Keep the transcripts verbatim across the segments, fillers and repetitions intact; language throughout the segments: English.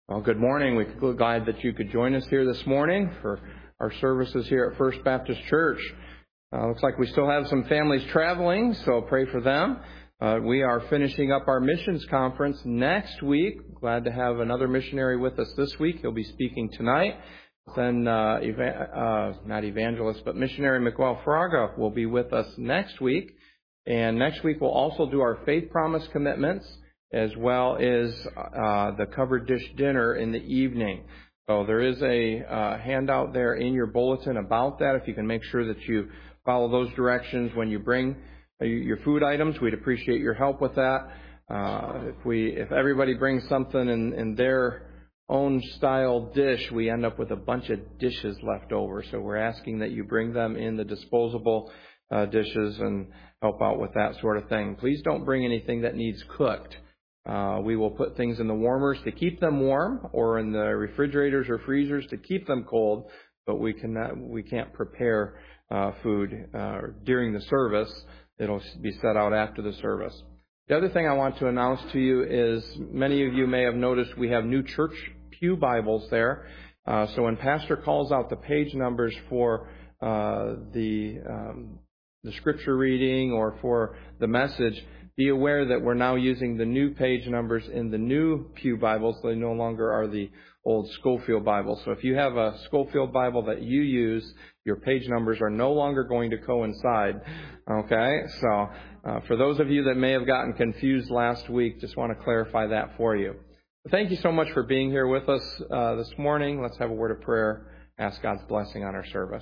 Well, good morning. We're glad that you could join us here this morning for our services here at First Baptist Church. Uh, looks like we still have some families traveling, so pray for them. Uh, we are finishing up our missions conference next week. Glad to have another missionary with us this week. He'll be speaking tonight. Then, uh, eva- uh, not evangelist, but missionary Miguel Fraga will be with us next week. And next week we'll also do our faith promise commitments, as well as uh, the covered dish dinner in the evening. So there is a uh, handout there in your bulletin about that. If you can make sure that you follow those directions when you bring your food items, we'd appreciate your help with that. Uh, if we, if everybody brings something in, in their own style dish, we end up with a bunch of dishes left over. So we're asking that you bring them in the disposable uh, dishes and help out with that sort of thing. Please don't bring anything that needs cooked. Uh, we will put things in the warmers to keep them warm, or in the refrigerators or freezers to keep them cold, but we cannot, we can't prepare uh, food uh, during the service. It'll be set out after the service. The other thing I want to announce to you is, many of you may have noticed we have new church pew Bibles there. Uh, so when Pastor calls out the page numbers for uh, the um, the scripture reading or for the message, be aware that we're now using the new page numbers in the new pew Bibles. They no longer are the old Schofield Bibles. So if you have a Schofield Bible that you use, your page numbers are no longer going to coincide. Okay? So uh, for those of you that may have gotten confused last week, just want to clarify that for you. Thank you so much for being here with us uh, this morning. Let's have a word of prayer. Ask God's blessing on our service.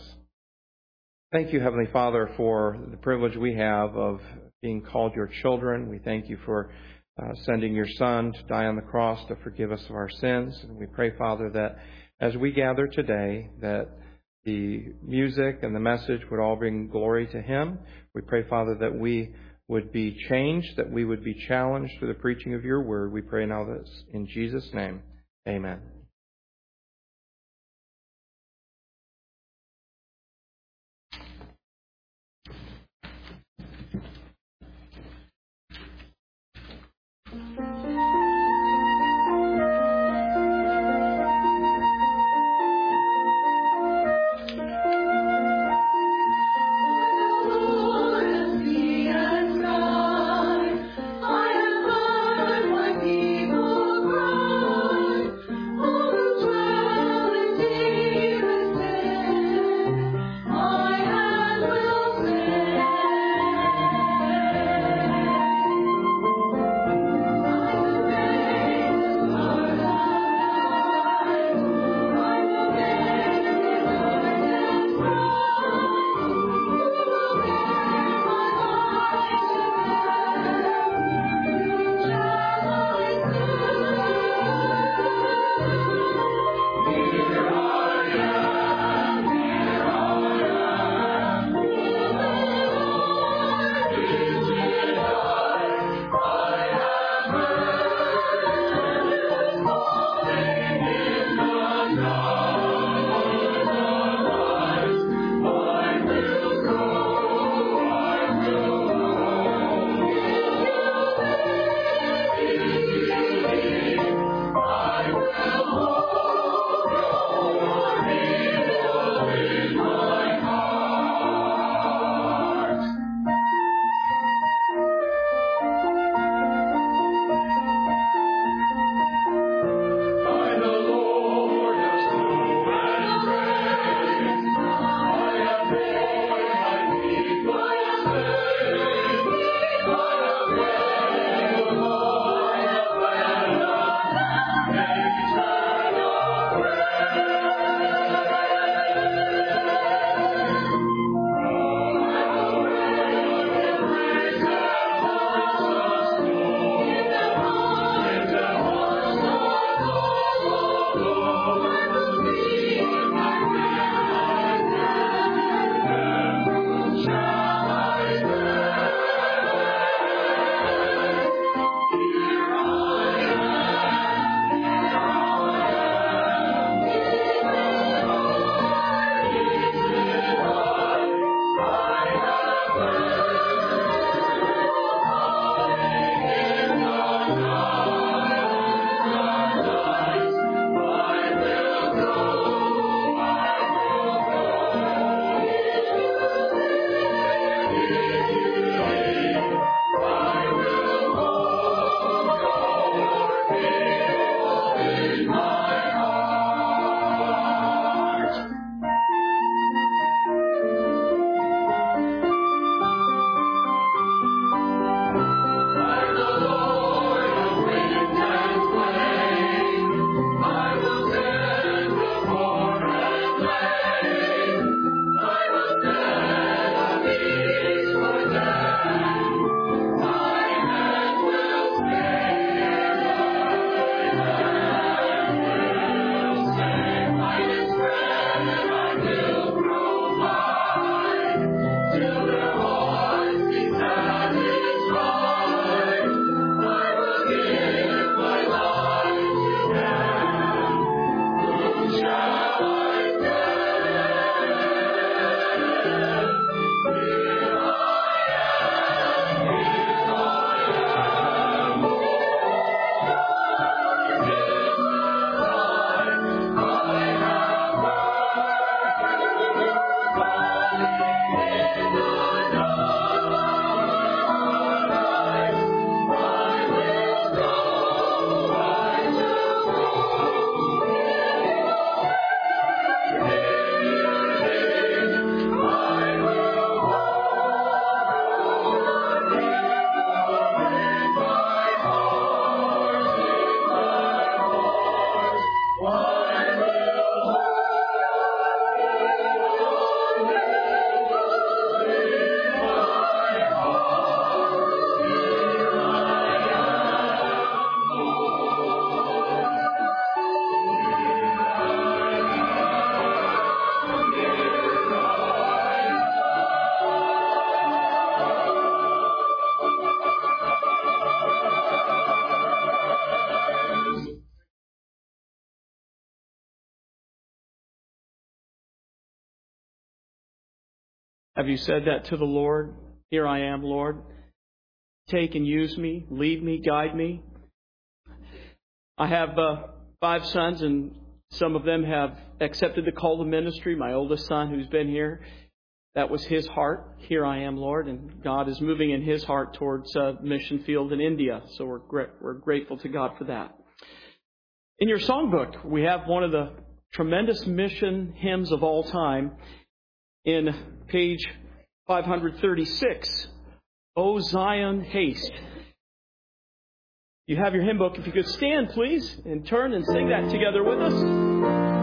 Thank you, Heavenly Father, for the privilege we have of being called your children. We thank you for uh, sending your Son to die on the cross to forgive us of our sins. And we pray, Father, that as we gather today, that the music and the message would all bring glory to Him. We pray, Father, that we would be changed, that we would be challenged through the preaching of your word. We pray now this in Jesus' name. Amen. Oh Have you said that to the Lord? Here I am, Lord. Take and use me, lead me, guide me. I have uh, five sons, and some of them have accepted the call to ministry. My oldest son, who's been here, that was his heart. Here I am, Lord. And God is moving in his heart towards uh, mission field in India. So we're gra- we're grateful to God for that. In your songbook, we have one of the tremendous mission hymns of all time. In page five thirty-six, O Zion, haste. You have your hymn book. If you could stand, please, and turn and sing that together with us.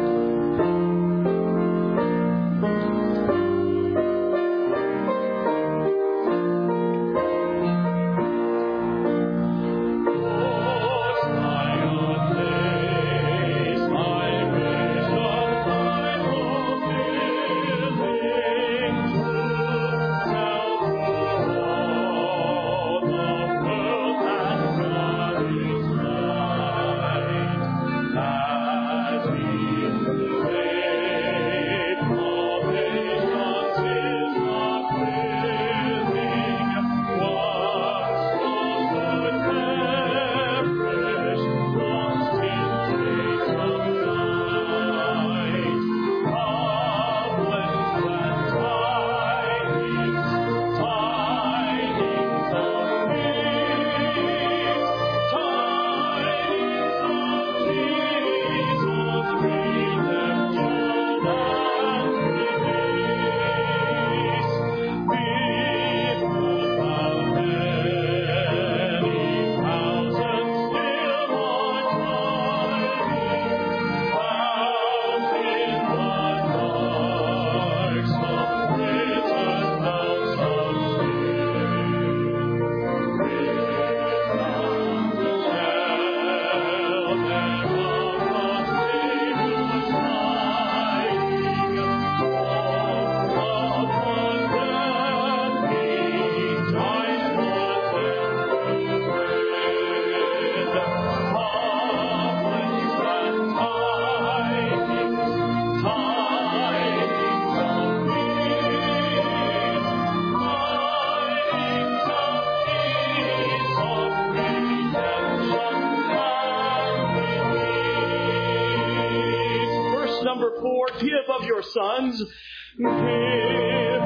Your sons, give up your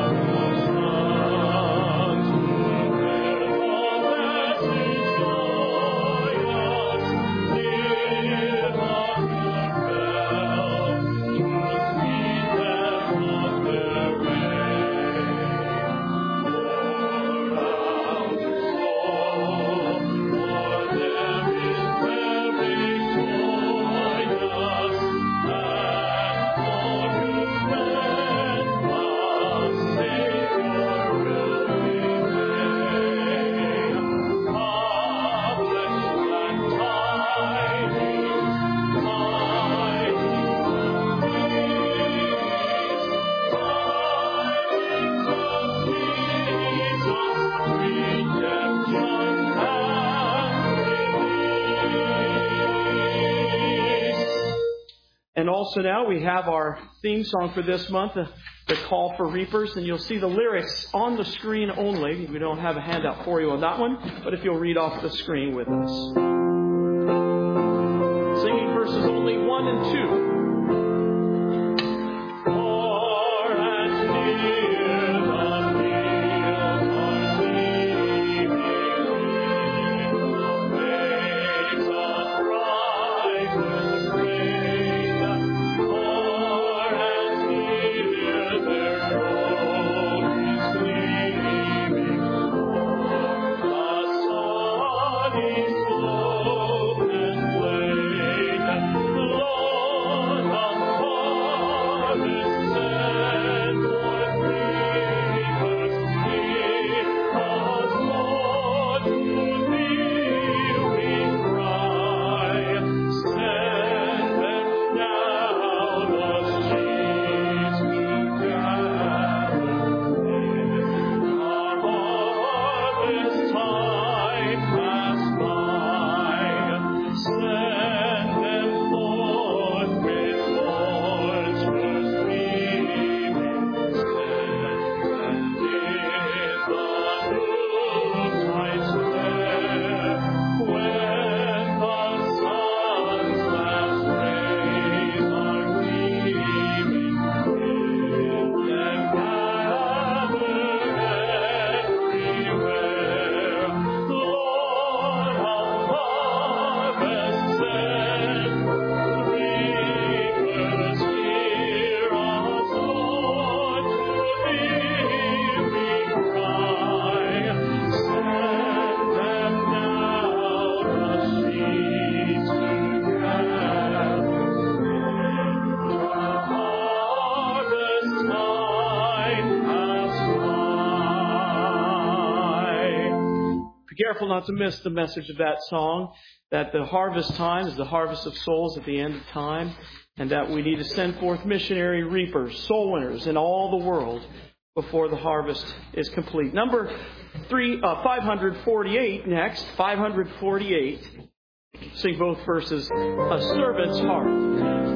sons, let all message joyous, give up your bell, to speed them on their way. Pour out your soul, for there is very joyous, And also now we have our theme song for this month, the, the Call for Reapers, and you'll see the lyrics on the screen only. We don't have a handout for you on that one, but if you'll read off the screen with us. Singing verses only one and two. Time pass by. careful not to miss the message of that song, that the harvest time is the harvest of souls at the end of time, and that we need to send forth missionary reapers, soul winners in all the world before the harvest is complete. Number three, uh, five hundred forty-eight next, five hundred forty-eight. Sing both verses. A servant's heart.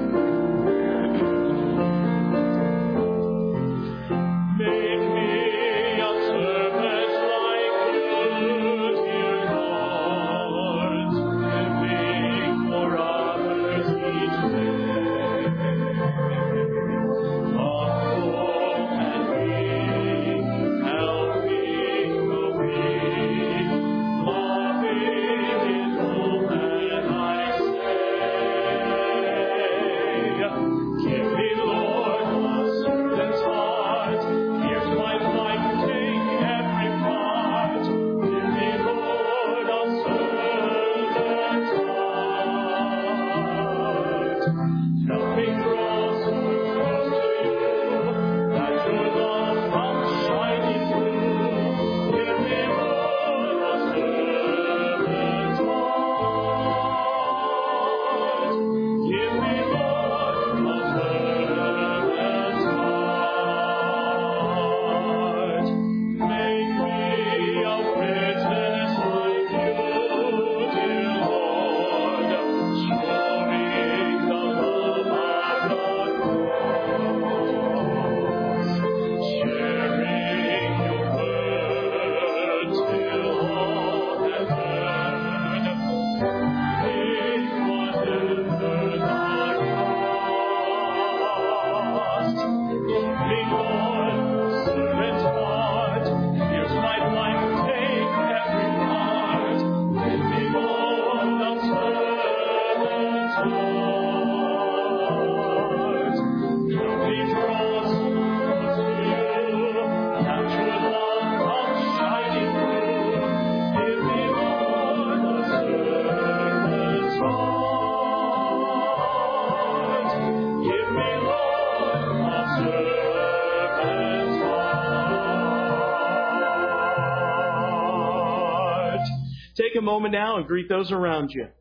Take a moment now and greet those around you.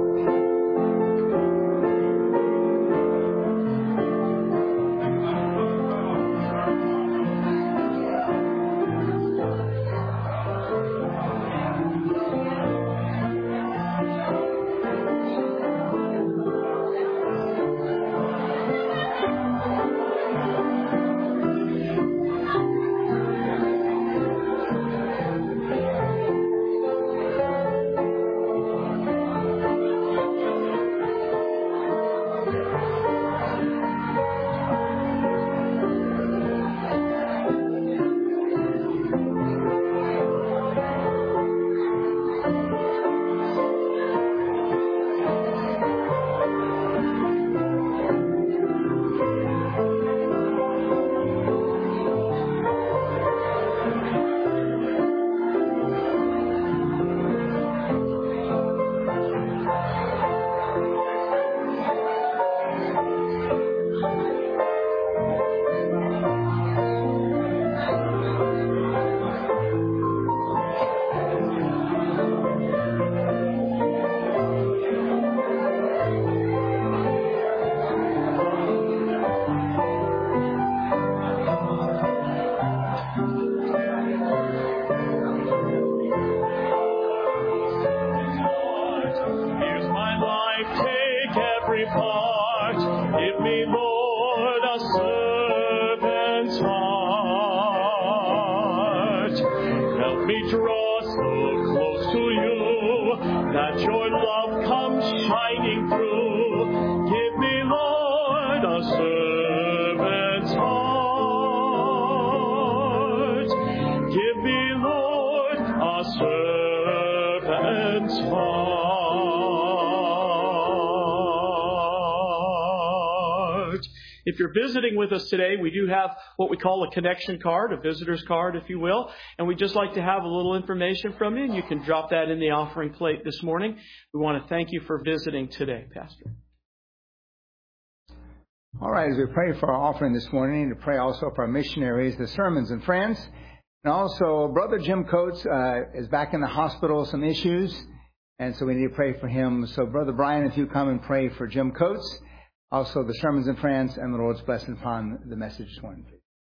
If you're visiting with us today, we do have what we call a connection card, a visitor's card, if you will. And we'd just like to have a little information from you. And you can drop that in the offering plate this morning. We want to thank you for visiting today, Pastor. All right, as we pray for our offering this morning, to pray also for our missionaries, the sermons and friends, And also, Brother Jim Coates uh, is back in the hospital, some issues, and so we need to pray for him. So, Brother Brian, if you come and pray for Jim Coates, also the sermons in France, and the Lord's blessing upon the message this morning.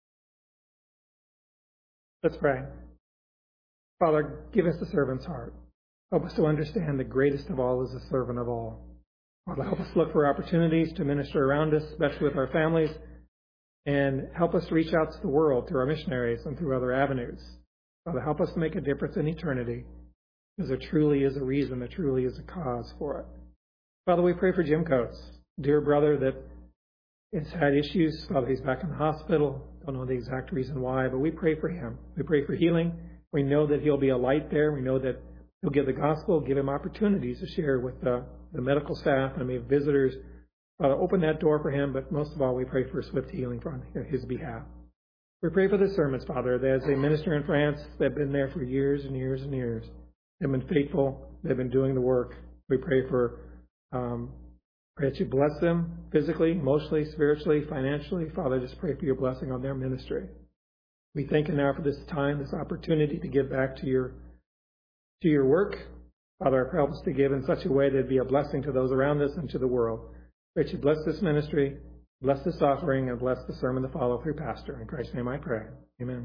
Let's pray. Father, give us the servant's heart. Help us to understand the greatest of all is the servant of all. Father, help us look for opportunities to minister around us, especially with our families, and help us to reach out to the world through our missionaries and through other avenues. Father, help us to make a difference in eternity, because there truly is a reason, there truly is a cause for it. Father, we pray for Jim Coates, dear brother that has had issues. Father, he's back in the hospital. Don't know the exact reason why, but we pray for him. We pray for healing. We know that he'll be a light there. We know that he'll give the gospel, give him opportunities to share with the, the medical staff and maybe visitors. Father, open that door for him, but most of all, we pray for swift healing on his behalf. We pray for the sermons, Father, that as a minister in France, they've been there for years and years and years. They've been faithful. They've been doing the work. We pray for, um, pray that you bless them physically, emotionally, spiritually, financially. Father, just pray for your blessing on their ministry. We thank you now for this time, this opportunity to give back to your, to your work. Father, help us to give in such a way that it be a blessing to those around us and to the world. Pray that you bless this ministry, bless this offering, and bless the sermon to follow through Pastor. In Christ's name I pray. Amen.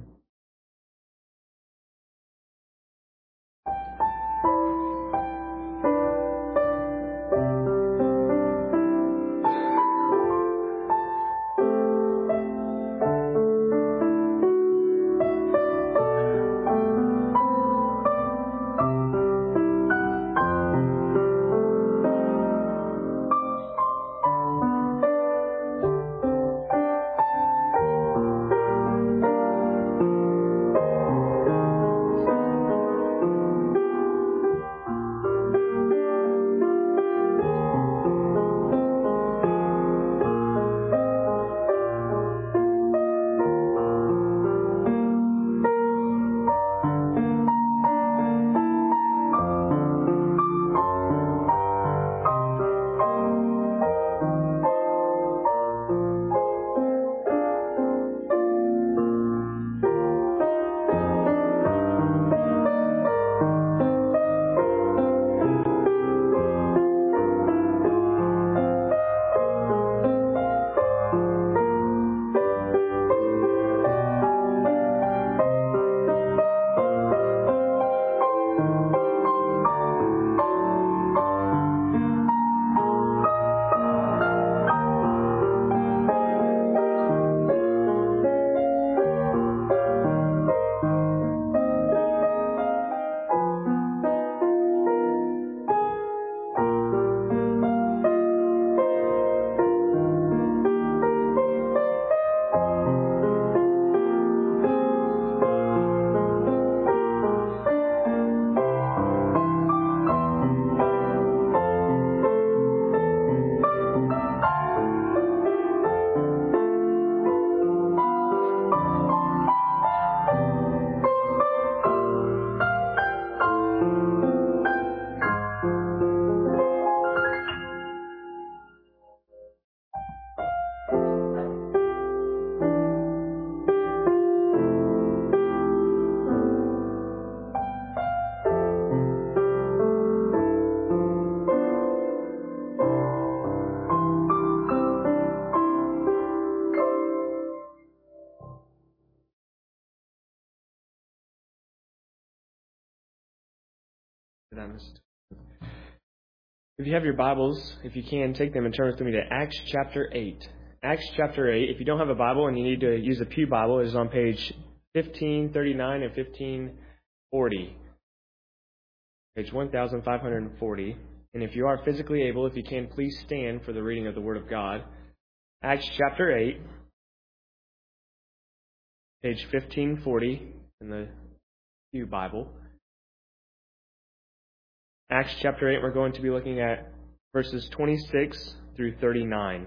If you have your Bibles, if you can, take them and turn with me to Acts chapter eight. Acts chapter eight. If you don't have a Bible and you need to use a pew Bible, it is on page fifteen thirty-nine and fifteen forty. Page one thousand five hundred forty. And if you are physically able, if you can, please stand for the reading of the Word of God. Acts chapter eight, page fifteen forty in the pew Bible. Acts chapter eight, we're going to be looking at verses twenty-six through thirty-nine.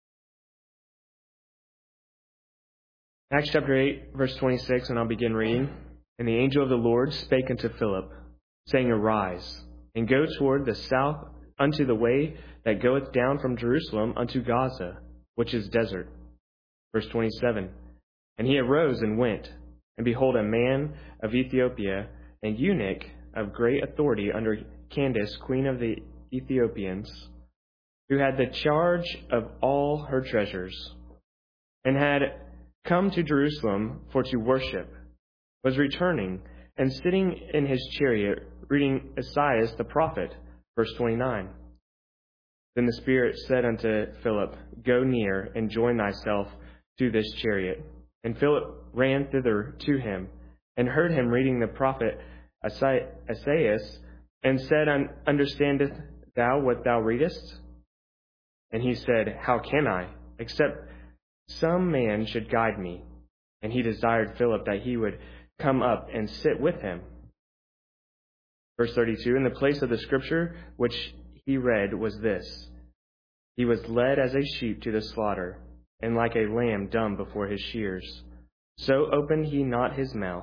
Acts chapter eight, verse twenty-six, and I'll begin reading. And the angel of the Lord spake unto Philip, saying, Arise, and go toward the south unto the way that goeth down from Jerusalem unto Gaza, which is desert. Verse twenty-seven. And he arose and went. And behold, a man of Ethiopia, and eunuch of great authority under Candace, queen of the Ethiopians, who had the charge of all her treasures, and had come to Jerusalem for to worship, was returning, and sitting in his chariot, reading Isaiah the prophet. Verse twenty-nine. Then the Spirit said unto Philip, Go near, and join thyself to this chariot. And Philip ran thither to him, and heard him reading the prophet Isaiah, and said, Understandest thou what thou readest? And he said, How can I, except some man should guide me? And he desired Philip that he would come up and sit with him. Verse thirty-two, and the place of the scripture which he read was this: He was led as a sheep to the slaughter, and like a lamb dumb before his shears, so opened he not his mouth.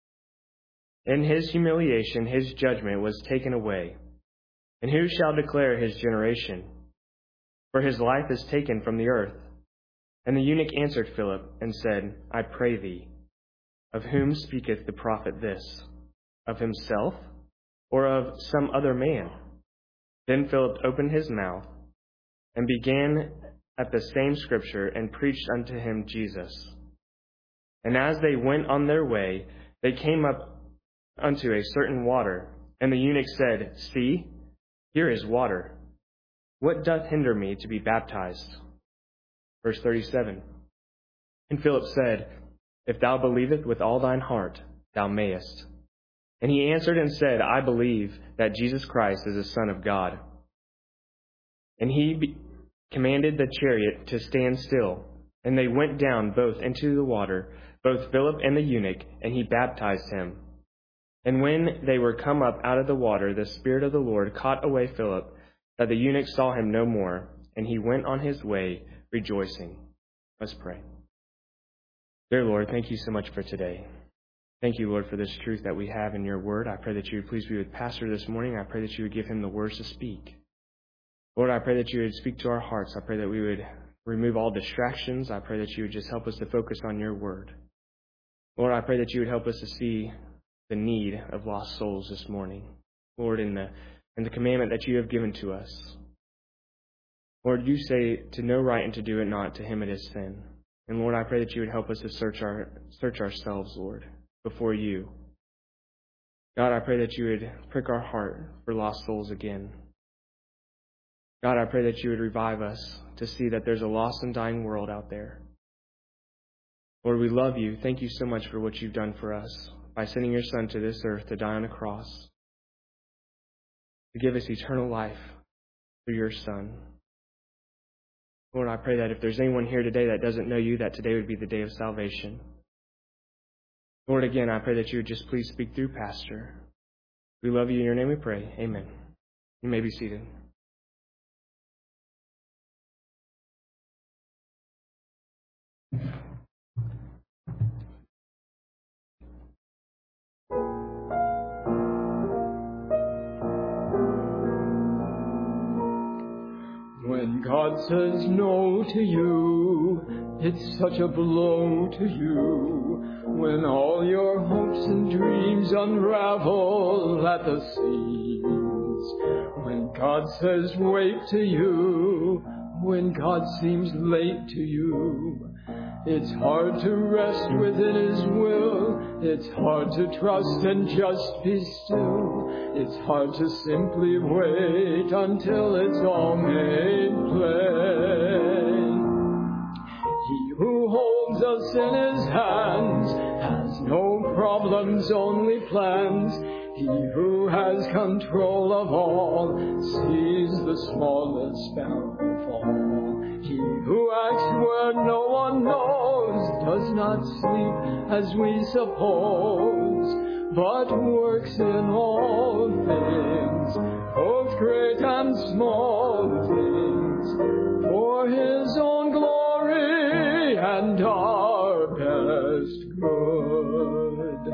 In his humiliation his judgment was taken away. And who shall declare his generation? For his life is taken from the earth. And the eunuch answered Philip, and said, I pray thee, of whom speaketh the prophet this? Of himself, or of some other man? Then Philip opened his mouth, and began at the same scripture, and preached unto him Jesus. And as they went on their way, they came up unto a certain water. And the eunuch said, See, here is water. What doth hinder me to be baptized? Verse thirty-seven. And Philip said, If thou believest with all thine heart, thou mayest. And he answered and said, I believe that Jesus Christ is the Son of God. And he be- commanded the chariot to stand still. And they went down both into the water, both Philip and the eunuch, and he baptized him. And when they were come up out of the water, the Spirit of the Lord caught away Philip, that the eunuch saw him no more, and he went on his way rejoicing. Let's pray. Dear Lord, thank you so much for today. Thank you, Lord, for this truth that we have in your word. I pray that you would please be with Pastor this morning. I pray that you would give him the words to speak. Lord, I pray that you would speak to our hearts. I pray that we would remove all distractions. I pray that you would just help us to focus on your word. Lord, I pray that you would help us to see the need of lost souls this morning. Lord, in the, in the commandment that you have given to us. Lord, you say to know right and to do it not, to him it is sin. And Lord, I pray that you would help us to search our search ourselves, Lord, before you. God, I pray that you would prick our heart for lost souls again. God, I pray that you would revive us to see that there's a lost and dying world out there. Lord, we love you. Thank you so much for what you've done for us by sending your Son to this earth to die on a cross, to give us eternal life through your Son. Lord, I pray that if there's anyone here today that doesn't know you, that today would be the day of salvation. Lord, again, I pray that you would just please speak through Pastor. We love you. In your name we pray. Amen. You may be seated. When God says no to you, it's such a blow to you. When all your hopes and dreams unravel at the seams. When God says wait to you, when God seems late to you. It's hard to rest within His will. It's hard to trust and just be still. It's hard to simply wait until it's all made plain. He who holds us in His hands has no problems, only plans. He who has control of all sees the smallest sparrow fall. He who acts where no one knows does not sleep as we suppose, but works in all things, both great and small things, for His own glory and our best good.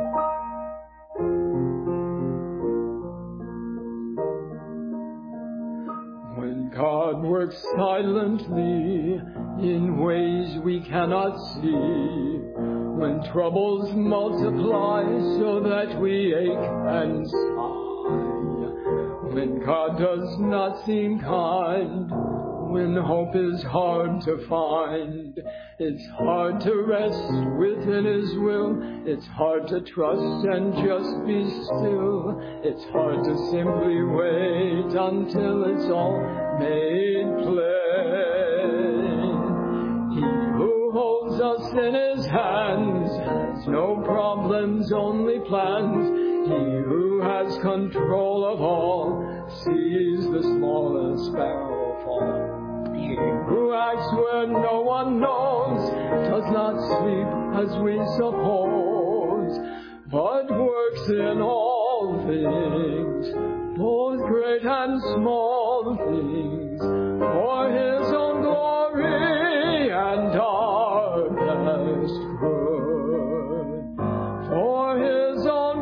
When God works silently in ways we cannot see, when troubles multiply so that we ache and sigh, when God does not seem kind, when hope is hard to find. It's hard to rest within His will. It's hard to trust and just be still. It's hard to simply wait until it's all made plain. He who holds us in His hands has no problems, only plans. He who has control of all sees the smallest sparrow fall. He who acts where no one knows does not sleep as we suppose, but works in all things, both great and small things, for His own glory and our best good. For His own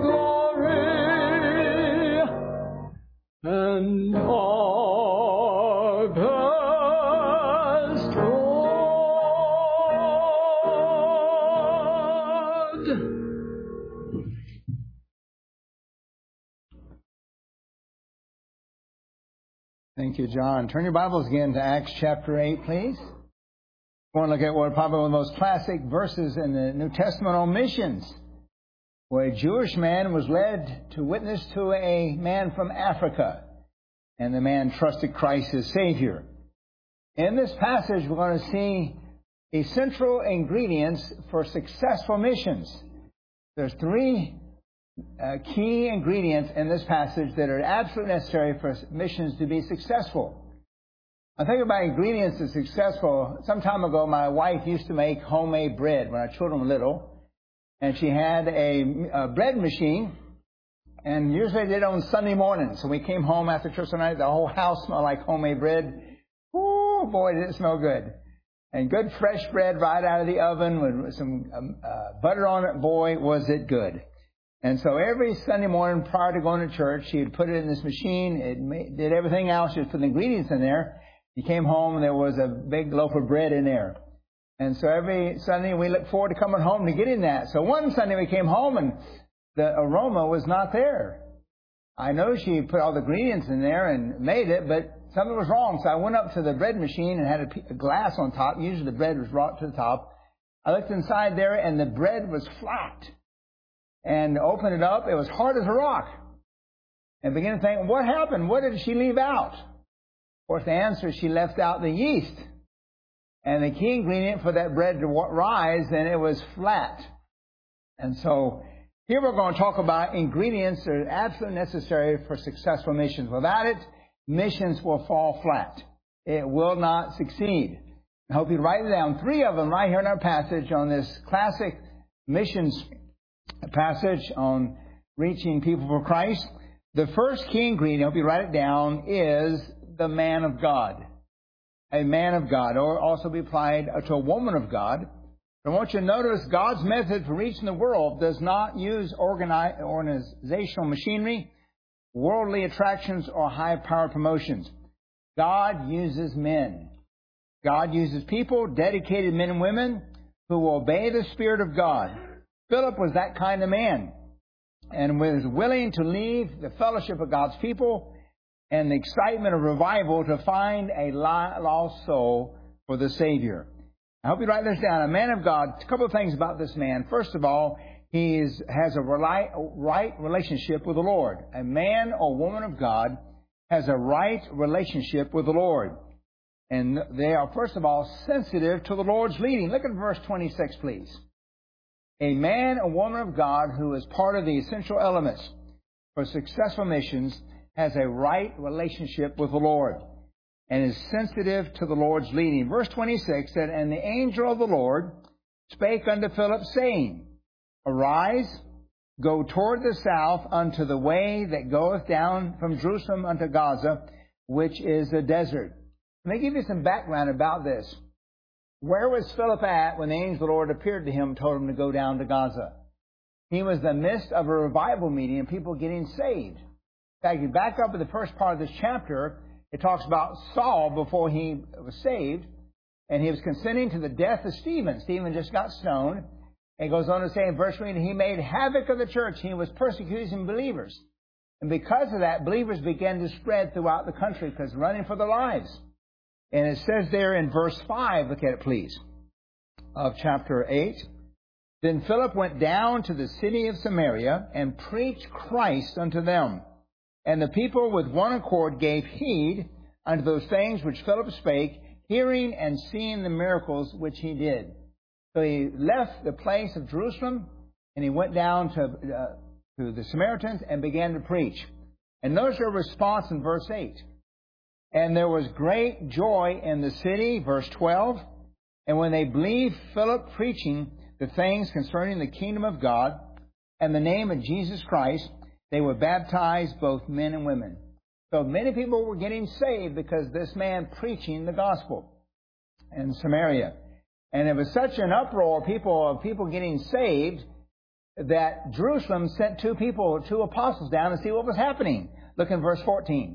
glory and our best good. Thank you, John. Turn your Bibles again to Acts chapter eight, please. I want to look at what probably one of the most classic verses in the New Testament on missions, where a Jewish man was led to witness to a man from Africa, and the man trusted Christ as Savior. In this passage, we're going to see essential ingredients for successful missions. There's three uh, key ingredients in this passage that are absolutely necessary for missions to be successful. I think about ingredients that's successful. Some time ago, my wife used to make homemade bread when our children were little, and she had a, a bread machine, and usually did it on Sunday morning. So we came home after church tonight, the whole house smelled like homemade bread. Ooh, boy, did it smell good. And good fresh bread right out of the oven with some um, uh, butter on it. Boy, was it good. And so every Sunday morning prior to going to church, she would put it in this machine. It made, did everything else. She would put the ingredients in there. You came home and there was a big loaf of bread in there. And so every Sunday we look forward to coming home to getting that. So one Sunday we came home and the aroma was not there. I know she put all the ingredients in there and made it, but something was wrong. So I went up to the bread machine and had a, a glass on top. Usually the bread was brought to the top. I looked inside there and the bread was flat. And opened it up. It was hard as a rock. And began to think, what happened? What did she leave out? Of course, the answer is she left out the yeast. And the key ingredient for that bread to rise, and it was flat. And so here we're going to talk about ingredients that are absolutely necessary for successful missions. Without it, missions will fall flat. It will not succeed. I hope you write it down. Three of them right here in our passage on this classic missions passage on reaching people for Christ. The first key ingredient, I hope you write it down, is the man of God. A man of God, or also be applied to a woman of God. I want you to notice God's method for reaching the world does not use organi- organizational machinery, worldly attractions, or high-powered promotions. God uses men. God uses people, dedicated men and women, who will obey the Spirit of God. Philip was that kind of man and was willing to leave the fellowship of God's people and the excitement of revival to find a lost soul for the Savior. I hope you write this down. A man of God, a couple of things about this man. First of all, he is, has a right relationship with the Lord. A man or woman of God has a right relationship with the Lord. And they are, first of all, sensitive to the Lord's leading. Look at verse twenty-six, please. A man or woman of God who is part of the essential elements for successful missions has a right relationship with the Lord and is sensitive to the Lord's leading. Verse twenty-six said, And the angel of the Lord spake unto Philip, saying, Arise, go toward the south unto the way that goeth down from Jerusalem unto Gaza, which is a desert. Let me give you some background about this. Where was Philip at when the angel of the Lord appeared to him and told him to go down to Gaza? He was in the midst of a revival meeting and people getting saved. In fact, you back up to the first part of this chapter, it talks about Saul before he was saved, and he was consenting to the death of Stephen. Stephen just got stoned, It goes on to say in verse three, he made havoc of the church. He was persecuting believers. And because of that, believers began to spread throughout the country because running for their lives. And it says there in verse five, look at it please, of chapter eight. Then Philip went down to the city of Samaria and preached Christ unto them. And the people with one accord gave heed unto those things which Philip spake, hearing and seeing the miracles which he did. So he left the place of Jerusalem and he went down to, uh, to the Samaritans and began to preach. And notice their response in verse eight. And there was great joy in the city, verse twelve. And when they believed Philip preaching the things concerning the kingdom of God and the name of Jesus Christ, they were baptized, both men and women. So many people were getting saved because this man preaching the gospel in Samaria. And it was such an uproar, people of people getting saved, that Jerusalem sent two people, two apostles down to see what was happening. Look in verse fourteen.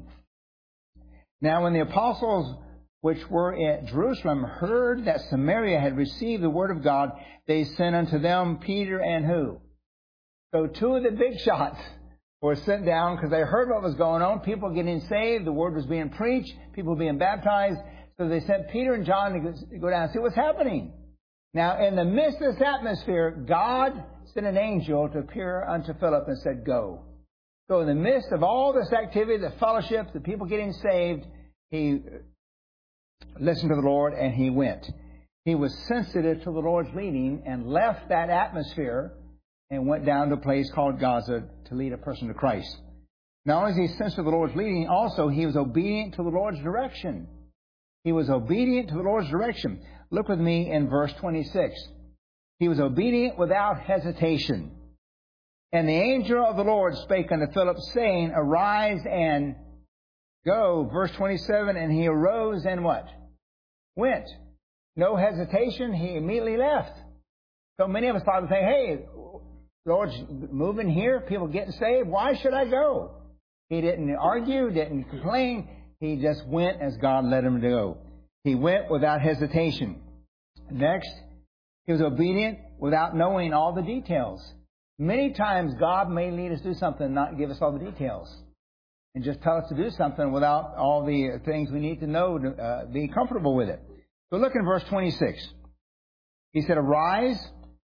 Now when the apostles which were at Jerusalem heard that Samaria had received the word of God, they sent unto them Peter and who? So two of the big shots were sent down because they heard what was going on. People getting saved. The word was being preached. People being baptized. So they sent Peter and John to go down and see what's happening. Now, in the midst of this atmosphere, God sent an angel to appear unto Philip and said, go. So in the midst of all this activity, the fellowship, the people getting saved, he listened to the Lord and he went. He was sensitive to the Lord's leading and left that atmosphere and went down to a place called Gaza to lead a person to Christ. Not only is he sensitive to the Lord's leading, also he was obedient to the Lord's direction. He was obedient to the Lord's direction. Look with me in verse twenty-six. He was obedient without hesitation. And the angel of the Lord spake unto Philip, saying, arise and go. Verse twenty-seven, and he arose and what? Went. No hesitation. He immediately left. So many of us thought, say, hey, the Lord's moving here, people getting saved. Why should I go? He didn't argue, didn't complain. He just went as God led him to go. He went without hesitation. Next, he was obedient without knowing all the details. Many times God may lead us to do something and not give us all the details. And just tell us to do something without all the things we need to know to uh, be comfortable with it. So look in verse twenty-six. He said, arise,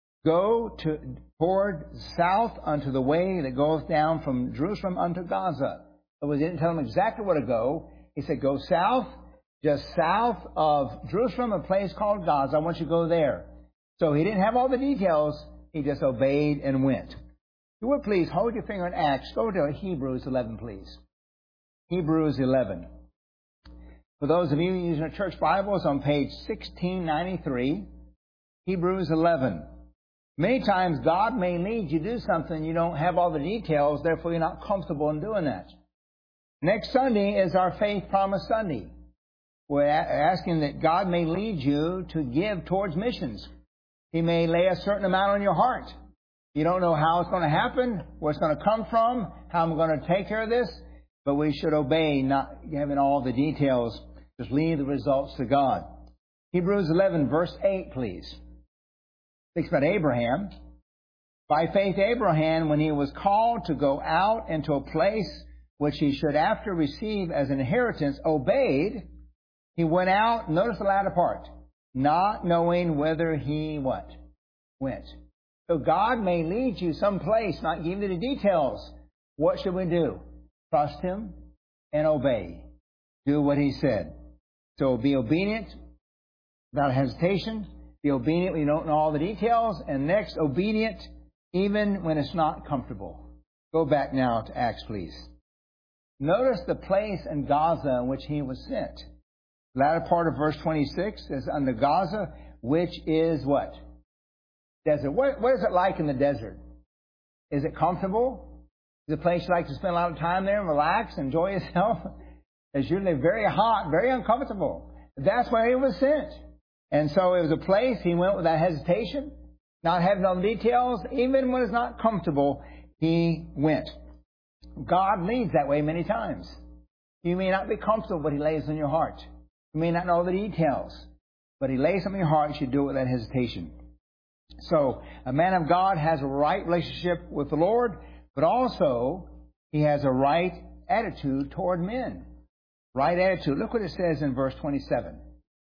go to toward south unto the way that goeth down from Jerusalem unto Gaza. So he didn't tell him exactly where to go. He said, go south, just south of Jerusalem, a place called Gaza. I want you to go there. So he didn't have all the details. He just obeyed and went. If you would please hold your finger in Acts. Go to Hebrews eleven, please. Hebrews eleven. For those of you using a church Bible, it's on page sixteen ninety-three. Hebrews eleven. Many times God may lead you to do something you don't have all the details, therefore you're not comfortable in doing that. Next Sunday is our Faith Promise Sunday. We're asking that God may lead you to give towards missions. He may lay a certain amount on your heart. You don't know how it's going to happen, where it's going to come from, how I'm going to take care of this, but we should obey, not having all the details. Just leave the results to God. Hebrews eleven, verse eight, please. Speaks about Abraham. By faith, Abraham, when he was called to go out into a place which he should after receive as an inheritance, obeyed. He went out, notice the latter part, not knowing whither he what? Went. So God may lead you someplace, not give you the details. What should we do? Trust Him and obey. Do what He said. So be obedient without hesitation. Be obedient when you don't know all the details. And next, obedient even when it's not comfortable. Go back now to Acts, please. Notice the place in Gaza in which he was sent. The latter part of verse twenty-six says, unto Gaza, which is what? Desert. What, what is it like in the desert? Is it comfortable? Is it a place you like to spend a lot of time there and relax, enjoy yourself? It's usually very hot, very uncomfortable. That's where he was sent. And so it was a place he went without hesitation, not having all the details. Even when it's not comfortable, he went. God leads that way many times. You may not be comfortable, but He lays on your heart. You may not know the details, but He lays something in your heart. You should do it without hesitation. So a man of God has a right relationship with the Lord, but also he has a right attitude toward men. Right attitude. Look what it says in verse twenty-seven.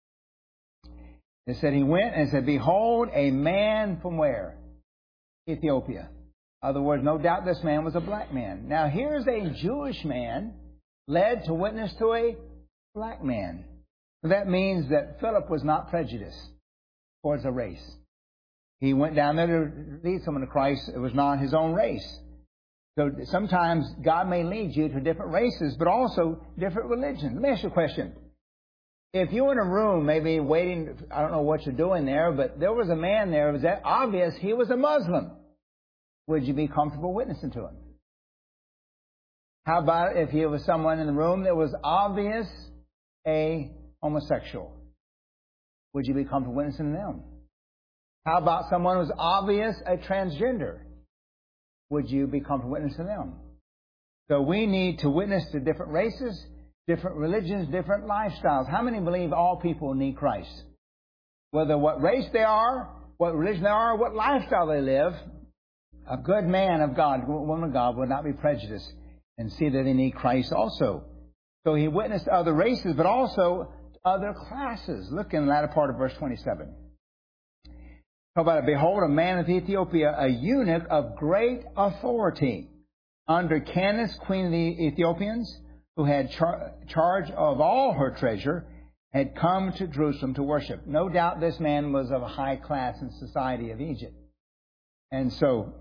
It said he went and said, behold, a man from where? Ethiopia. In other words, no doubt this man was a black man. Now here's a Jewish man led to witness to a black man. That means that Philip was not prejudiced towards a race. He went down there to lead someone to Christ. It was not his own race. So sometimes God may lead you to different races, but also different religions. Let me ask you a question. If you were in a room, maybe waiting, I don't know what you're doing there, but there was a man there, it was that obvious he was a Muslim. Would you be comfortable witnessing to him? How about if he was someone in the room that was obvious a homosexual? Would you be comfortable witnessing to them? How about someone who was obvious a transgender? Would you be comfortable witnessing to them? So we need to witness to different races, different religions, different lifestyles. How many believe all people need Christ? Whether what race they are, what religion they are, what lifestyle they live, a good man of God, a woman of God would not be prejudiced and see that they need Christ also. So he witnessed to other races, but also other classes. Look in the latter part of verse twenty-seven. How about it? Behold, a man of Ethiopia, a eunuch of great authority, under Candace, queen of the Ethiopians, who had char- charge of all her treasure, had come to Jerusalem to worship. No doubt this man was of a high class in society of Egypt. And so,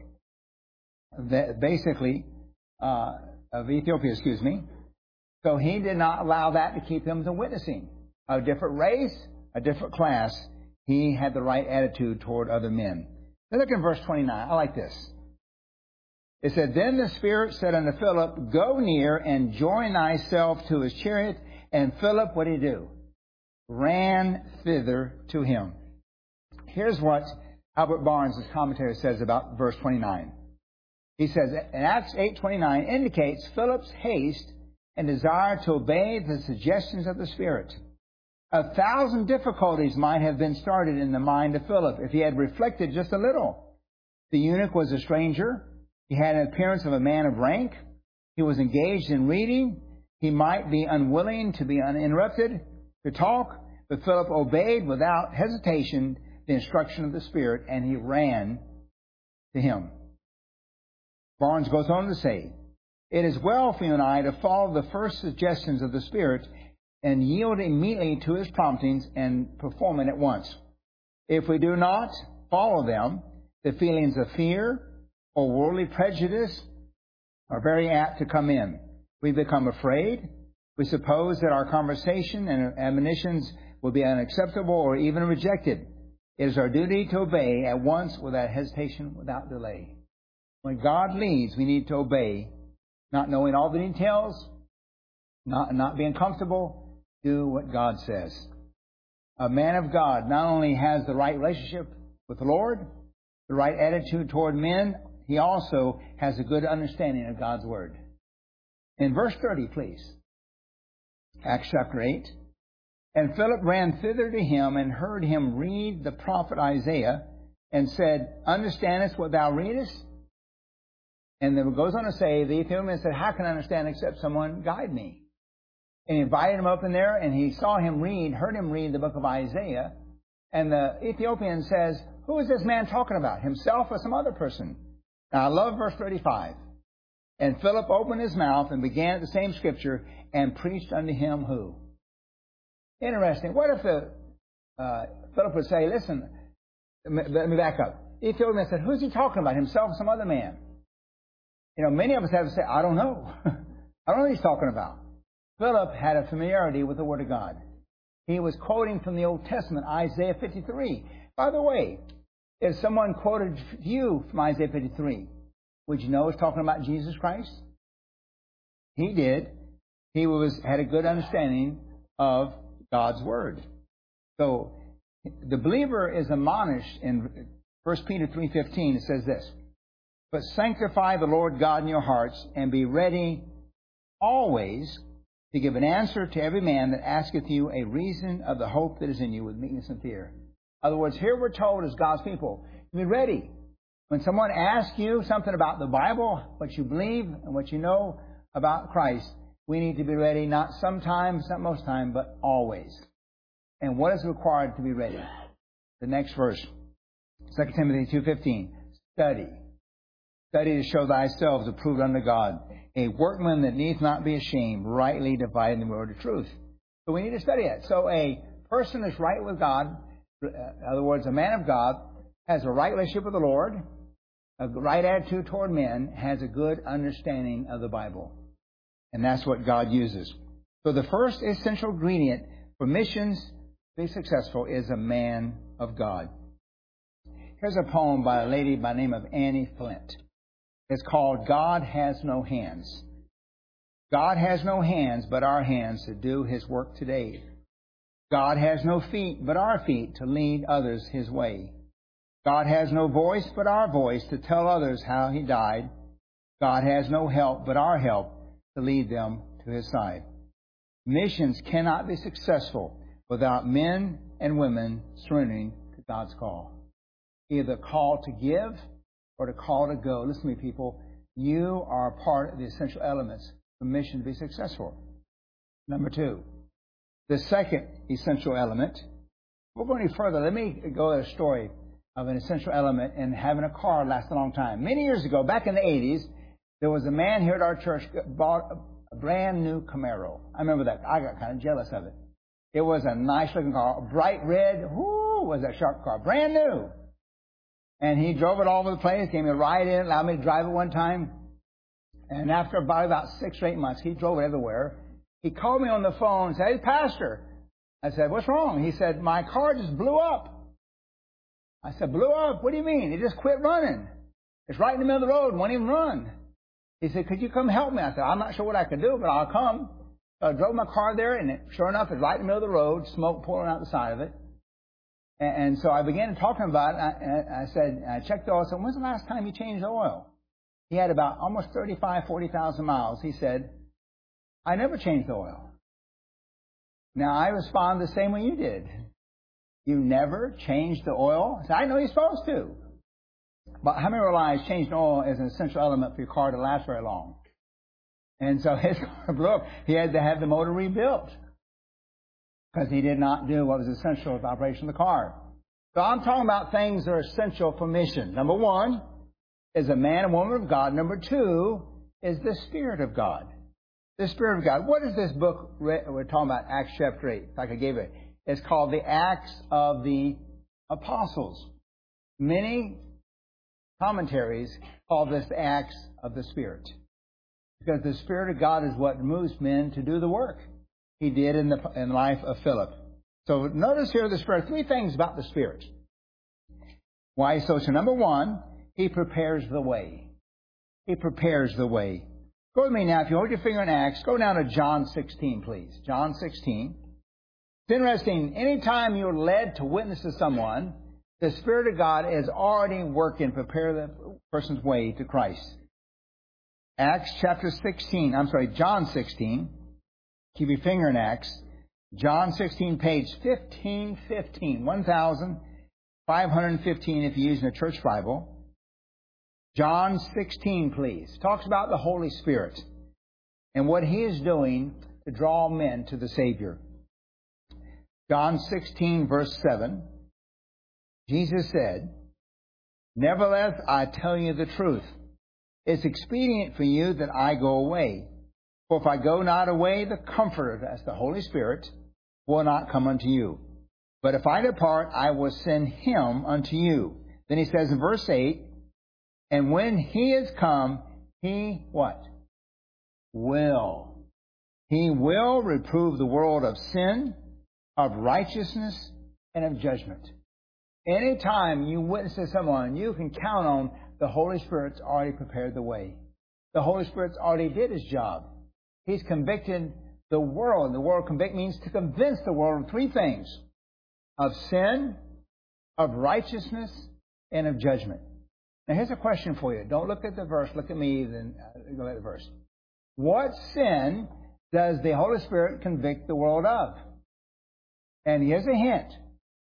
that basically, uh, of Ethiopia, excuse me. So he did not allow that to keep him from witnessing. A different race, a different class. He had the right attitude toward other men. Now look in verse twenty-nine. I like this. It said, then the Spirit said unto Philip, go near and join thyself to his chariot. And Philip, what did he do? Ran thither to him. Here's what Albert Barnes' commentary says about verse twenty-nine. He says, in Acts eight twenty-nine indicates Philip's haste and desire to obey the suggestions of the Spirit. A thousand difficulties might have been started in the mind of Philip if he had reflected just a little. The eunuch was a stranger. He had an appearance of a man of rank. He was engaged in reading. He might be unwilling to be uninterrupted to talk, but Philip obeyed without hesitation the instruction of the Spirit, and he ran to him. Barnes goes on to say, it is well for you and I to follow the first suggestions of the Spirit and yield immediately to his promptings and perform it at once. If we do not follow them, the feelings of fear or worldly prejudice are very apt to come in. We become afraid. We suppose that our conversation and admonitions will be unacceptable or even rejected. It is our duty to obey at once without hesitation, without delay. When God leads, we need to obey, not knowing all the details, not, not being comfortable. Do what God says. A man of God not only has the right relationship with the Lord, the right attitude toward men, he also has a good understanding of God's Word. In verse thirty, please. Acts chapter eight. And Philip ran thither to him and heard him read the prophet Isaiah and said, understandest what thou readest? And then it goes on to say, the Ethiopian said, how can I understand except someone guide me? And he invited him up in there, and he saw him read, heard him read the book of Isaiah. And the Ethiopian says, who is this man talking about, himself or some other person? Now, I love verse thirty-five. And Philip opened his mouth and began at the same scripture and preached unto him who? Interesting. What if the, uh, Philip would say, listen, let me back up. The Ethiopian said, who's he talking about, himself or some other man? You know, many of us have to say, I don't know. I don't know what he's talking about. Philip had a familiarity with the Word of God. He was quoting from the Old Testament, Isaiah fifty-three. By the way, if someone quoted you from Isaiah fifty-three, would you know it's talking about Jesus Christ? He did. He was had a good understanding of God's Word. So the believer is admonished in First Peter three fifteen. It says this, but sanctify the Lord God in your hearts, and be ready always to give an answer to every man that asketh you a reason of the hope that is in you with meekness and fear. In other words, here we're told as God's people, to be ready. When someone asks you something about the Bible, what you believe and what you know about Christ, we need to be ready, not sometimes, not most time, but always. And what is required to be ready? The next verse, Second Timothy two fifteen. Study. Study to show thyself approved unto God, a workman that needs not be ashamed, rightly dividing the word of truth. So we need to study it. So a person is right with God, in other words, a man of God, has a right relationship with the Lord, a right attitude toward men, has a good understanding of the Bible. And that's what God uses. So the first essential ingredient for missions to be successful is a man of God. Here's a poem by a lady by the name of Annie Flint. It's called God Has No Hands. God has no hands but our hands to do His work today. God has no feet but our feet to lead others His way. God has no voice but our voice to tell others how He died. God has no help but our help to lead them to His side. Missions cannot be successful without men and women surrendering to God's call. Either call to give or to call to go. Listen to me, people. You are a part of the essential elements for mission to be successful. Number two, the second essential element. We'll go any further. Let me go to a story of an essential element in having a car last a long time. Many years ago, back in the eighties, there was a man here at our church bought a brand new Camaro. I remember that. I got kind of jealous of it. It was a nice looking car, bright red. Whoo, was that sharp car, brand new. And he drove it all over the place, gave me a ride in it, allowed me to drive it one time. And after about, about six or eight months, he drove it everywhere. He called me on the phone and said, "Hey, Pastor." I said, "What's wrong?" He said, "My car just blew up." I said, "Blew up? What do you mean?" It just quit running. It's right in the middle of the road, won't even run. He said, "Could you come help me?" I said, "I'm not sure what I could do, but I'll come." So I drove my car there, and it, sure enough, it's right in the middle of the road, smoke pouring out the side of it. And so I began talking about it. I, I said, I checked the oil. I said, "When's the last time you changed the oil?" He had about almost thirty-five, forty thousand miles. He said, "I never changed the oil." Now, I respond the same way you did. You never changed the oil? I said, "I know you're supposed to." But how many realize changing oil is an essential element for your car to last very long? And so his car blew up. He had to have the motor rebuilt, because he did not do what was essential to the operation of the car. So I'm talking about things that are essential for mission. Number one is a man and woman of God. Number two is the Spirit of God. The Spirit of God. What is this book we're talking about, Acts chapter eight? Like I gave it. It's called the Acts of the Apostles. Many commentaries call this the Acts of the Spirit, because the Spirit of God is what moves men to do the work He did in the in the life of Philip. So notice here the Spirit. Three things about the Spirit. Why so? So number one, He prepares the way. He prepares the way. Go with me now. If you hold your finger in Acts, go down to John sixteen, please. John sixteen. It's interesting. Anytime you're led to witness to someone, the Spirit of God is already working, prepare the person's way to Christ. Acts chapter sixteen. I'm sorry, John sixteen. Keep your finger in Acts. John sixteen, page fifteen fifteen. one thousand five hundred fifteen if you're using a church Bible. John sixteen, please. Talks about the Holy Spirit and what He is doing to draw men to the Savior. John sixteen, verse seven. Jesus said, "Nevertheless, I tell you the truth. It's expedient for you that I go away. For if I go not away, the Comforter, that's the Holy Spirit, will not come unto you. But if I depart, I will send Him unto you." Then He says in verse eight, "And when He is come, He," what? "Will. He will reprove the world of sin, of righteousness, and of judgment." Anytime you witness to someone, you can count on the Holy Spirit's already prepared the way. The Holy Spirit's already did His job. He's convicted the world. The word convict means to convince the world of three things: of sin, of righteousness, and of judgment. Now here's a question for you. Don't look at the verse. Look at me, then go at the verse. What sin does the Holy Spirit convict the world of? And here's a hint.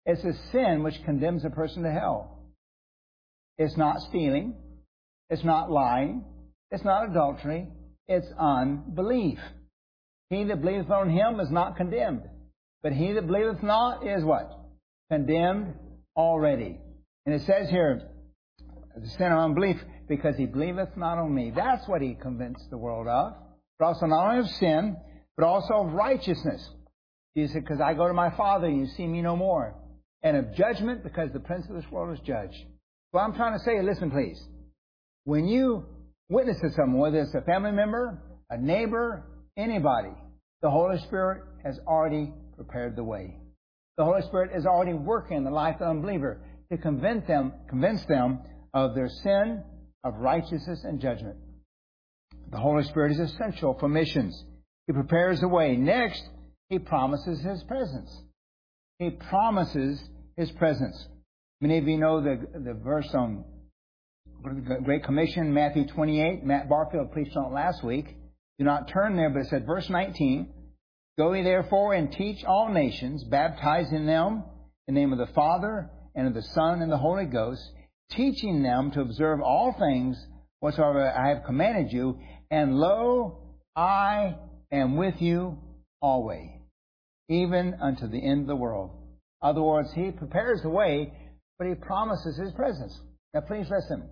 It's a sin which condemns a person to hell. It's not stealing. It's not lying. It's not adultery. It's unbelief. He that believeth on him is not condemned. But he that believeth not is what? Condemned already. And it says here, the sin of unbelief, because he believeth not on me. That's what he convinced the world of. But also not only of sin, but also of righteousness. Jesus said, because I go to my Father, and you see me no more. And of judgment, because the prince of this world is judged. What I'm trying to say, listen please. When you witness to someone, whether it's a family member, a neighbor, anybody, the Holy Spirit has already prepared the way. The Holy Spirit is already working in the life of the unbeliever to convince them, convince them of their sin, of righteousness, and judgment. The Holy Spirit is essential for missions. He prepares the way. Next, He promises His presence. He promises His presence. Many of you know the, the verse on the Great Commission, Matthew twenty-eight. Matt Barfield preached on it last week. Do not turn there, but it said, verse nineteen, Go ye therefore and teach all nations, baptizing them in the name of the Father, and of the Son, and the Holy Ghost, teaching them to observe all things whatsoever I have commanded you. And lo, I am with you always, even unto the end of the world. In other words, He prepares the way, but He promises His presence. Now please listen.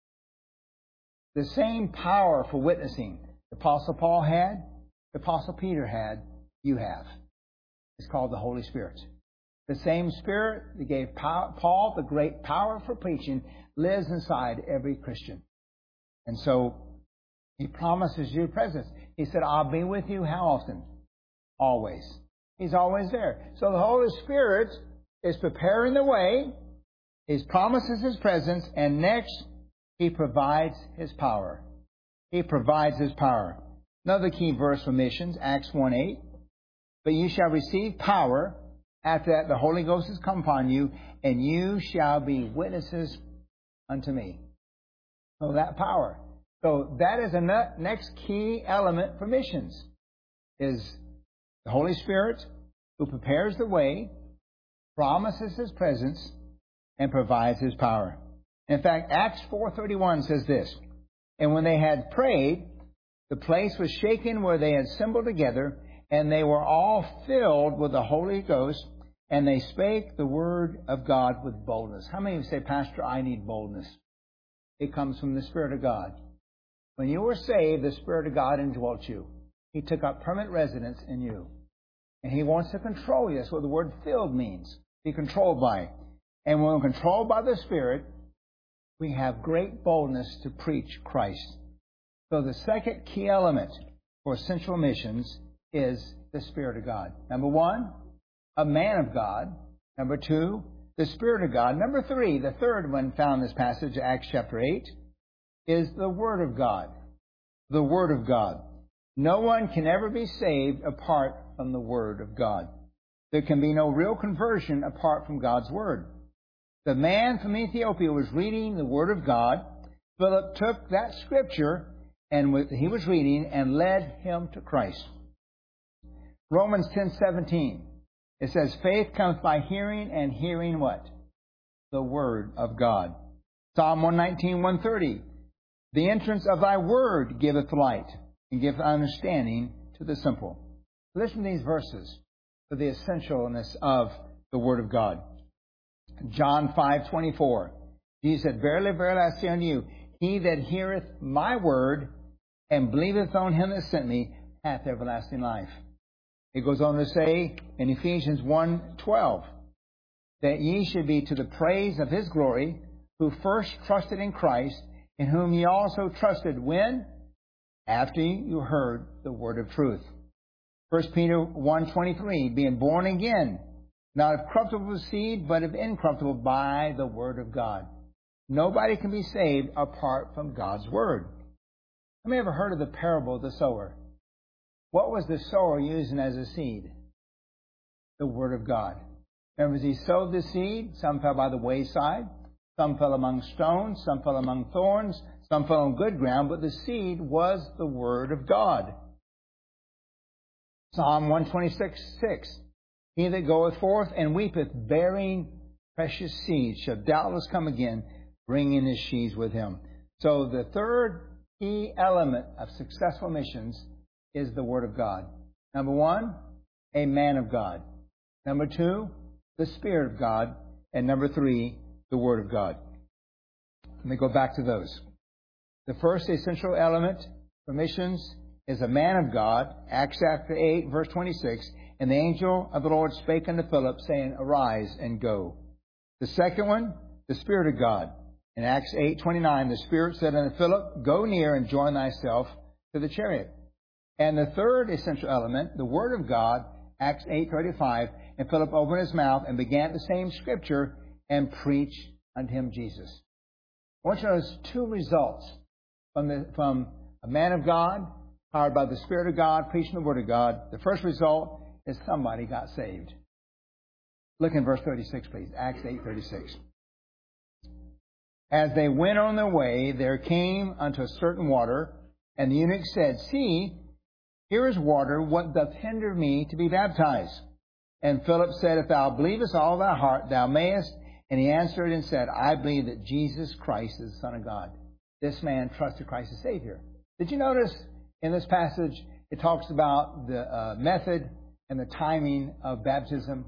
The same power for witnessing the Apostle Paul had, the Apostle Peter had, you have. It's called the Holy Spirit. The same Spirit that gave Paul the great power for preaching lives inside every Christian. And so He promises you presence. He said, I'll be with you how often? Always. He's always there. So the Holy Spirit is preparing the way. He promises His presence. And next, He provides His power. He provides His power. Another key verse for missions, Acts one eight. But you shall receive power. After that, the Holy Ghost has come upon you, and you shall be witnesses unto me. So that power. So that is the next key element for missions, is the Holy Spirit who prepares the way, promises His presence, and provides His power. In fact, Acts four thirty-one says this, And when they had prayed, the place was shaken where they had assembled together, and they were all filled with the Holy Ghost, and they spake the word of God with boldness. How many of you say, Pastor, I need boldness? It comes from the Spirit of God. When you were saved, the Spirit of God indwelt you. He took up permanent residence in you. And He wants to control you. That's what the word filled means. Be controlled by. And when we're controlled by the Spirit, we have great boldness to preach Christ. So the second key element for essential missions is the Spirit of God. Number one, a man of God. Number two, the Spirit of God. Number three, the third one found in this passage, Acts chapter eight, is the Word of God. The Word of God. No one can ever be saved apart from the Word of God. There can be no real conversion apart from God's Word. The man from Ethiopia was reading the Word of God. Philip took that scripture and he was reading and led him to Christ. Romans ten seventeen. It says, faith cometh by hearing, and hearing what? The Word of God. Psalm one nineteen, one thirty. The entrance of thy word giveth light, and giveth understanding to the simple. Listen to these verses for the essentialness of the Word of God. John five twenty-four. Jesus said, Verily, verily, I say unto you, he that heareth my word, and believeth on him that sent me, hath everlasting life. It goes on to say in Ephesians one twelve, that ye should be to the praise of His glory, who first trusted in Christ, in whom ye also trusted when? After you heard the word of truth. First Peter one twenty-three, being born again, not of corruptible seed, but of incorruptible, by the word of God. Nobody can be saved apart from God's word. Have you ever heard of the parable of the sower? What was the sower using as a seed? The Word of God. Remember, as he sowed the seed, some fell by the wayside, some fell among stones, some fell among thorns, some fell on good ground, but the seed was the Word of God. Psalm one twenty-six, six. He that goeth forth and weepeth, bearing precious seed, shall doubtless come again, bringing his sheaves with him. So the third key element of successful missions is the Word of God. Number one, a man of God. Number two, the Spirit of God. And number three, the Word of God. Let me go back to those. The first essential element for missions is a man of God. Acts chapter eight, verse twenty-six. And the angel of the Lord spake unto Philip, saying, Arise and go. The second one, the Spirit of God. In Acts eight twenty-nine, the Spirit said unto Philip, Go near and join thyself to the chariot. And the third essential element, the Word of God, Acts eight thirty-five, and Philip opened his mouth and began the same scripture and preached unto him Jesus. I want you to notice two results from, the, from a man of God, powered by the Spirit of God, preaching the Word of God. The first result is somebody got saved. Look in verse thirty-six, please. Acts eight thirty-six. As they went on their way, there came unto a certain water, and the eunuch said, See, here is water, what doth hinder me to be baptized? And Philip said, If thou believest all thy heart, thou mayest. And he answered and said, I believe that Jesus Christ is the Son of God. This man trusted Christ as Savior. Did you notice in this passage, it talks about the uh, method and the timing of baptism?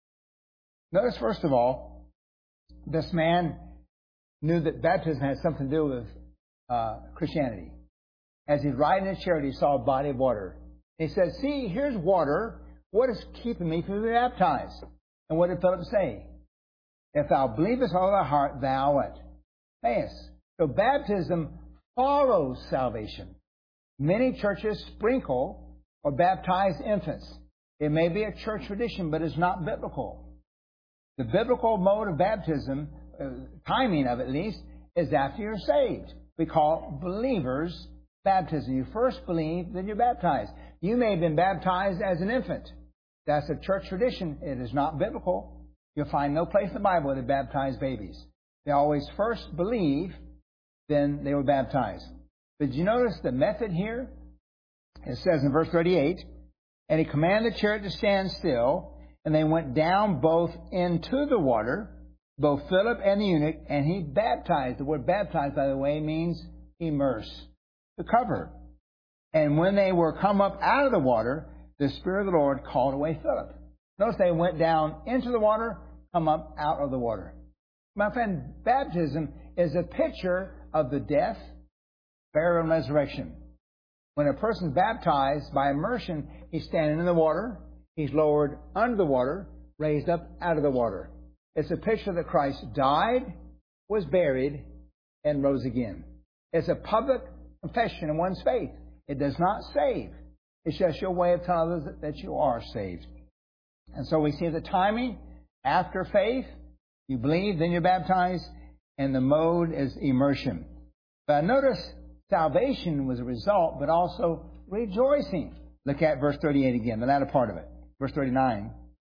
Notice, first of all, this man knew that baptism had something to do with uh, Christianity. As he's riding in his chariot, he saw a body of water. He said, See, here's water. What is keeping me from being baptized? And what did Philip say? If thou believest all thy heart, thou what? Mayest. So baptism follows salvation. Many churches sprinkle or baptize infants. It may be a church tradition, but it's not biblical. The biblical mode of baptism, uh, timing of it at least, is after you're saved. We call believers baptism. You first believe, then you're baptized. You may have been baptized as an infant. That's a church tradition. It is not biblical. You'll find no place in the Bible where they baptize babies. They always first believe, then they were baptized. But did you notice the method here? It says in verse thirty-eight, And he commanded the chariot to stand still, and they went down both into the water, both Philip and the eunuch, and he baptized. The word baptized, by the way, means immerse, to cover. And when they were come up out of the water, the Spirit of the Lord called away Philip. Notice they went down into the water, come up out of the water. My friend, baptism is a picture of the death, burial, and resurrection. When a person's baptized by immersion, he's standing in the water, he's lowered under the water, raised up out of the water. It's a picture that Christ died, was buried, and rose again. It's a public confession of one's faith. It does not save. It's just your way of telling others that you are saved. And so we see the timing. After faith, you believe, then you're baptized, and the mode is immersion. But notice salvation was a result, but also rejoicing. Look at verse thirty-eight again, the latter part of it. Verse thirty-nine.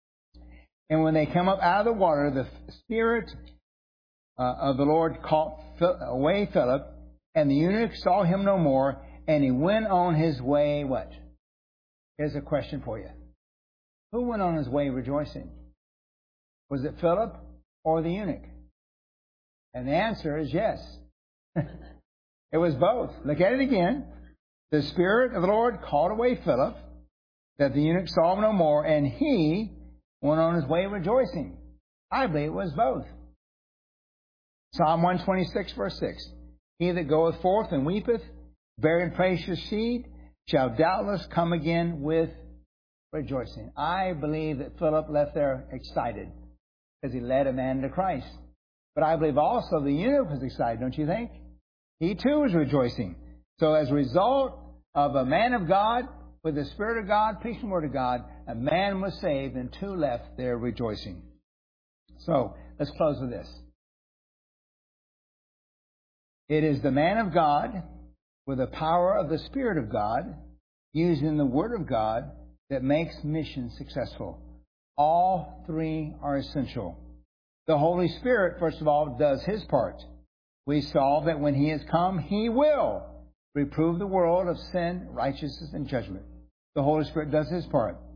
And when they come up out of the water, the Spirit uh, of the Lord called away Philip, and the eunuch saw him no more, and he went on his way, what? Here's a question for you. Who went on his way rejoicing? Was it Philip or the eunuch? And the answer is yes. It was both. Look at it again. The Spirit of the Lord called away Philip, that the eunuch saw him no more, and he went on his way rejoicing. I believe it was both. Psalm one twenty-six, verse six. He that goeth forth and weepeth, bearing precious seed, shall doubtless come again with rejoicing. I believe that Philip left there excited because he led a man to Christ. But I believe also the eunuch was excited, don't you think? He too was rejoicing. So as a result of a man of God with the Spirit of God, preaching the Word of God, a man was saved and two left there rejoicing. So let's close with this. It is the man of God with the power of the Spirit of God, using the Word of God, that makes mission successful. All three are essential. The Holy Spirit, first of all, does His part. We saw that when He has come, He will reprove the world of sin, righteousness, and judgment. The Holy Spirit does His part.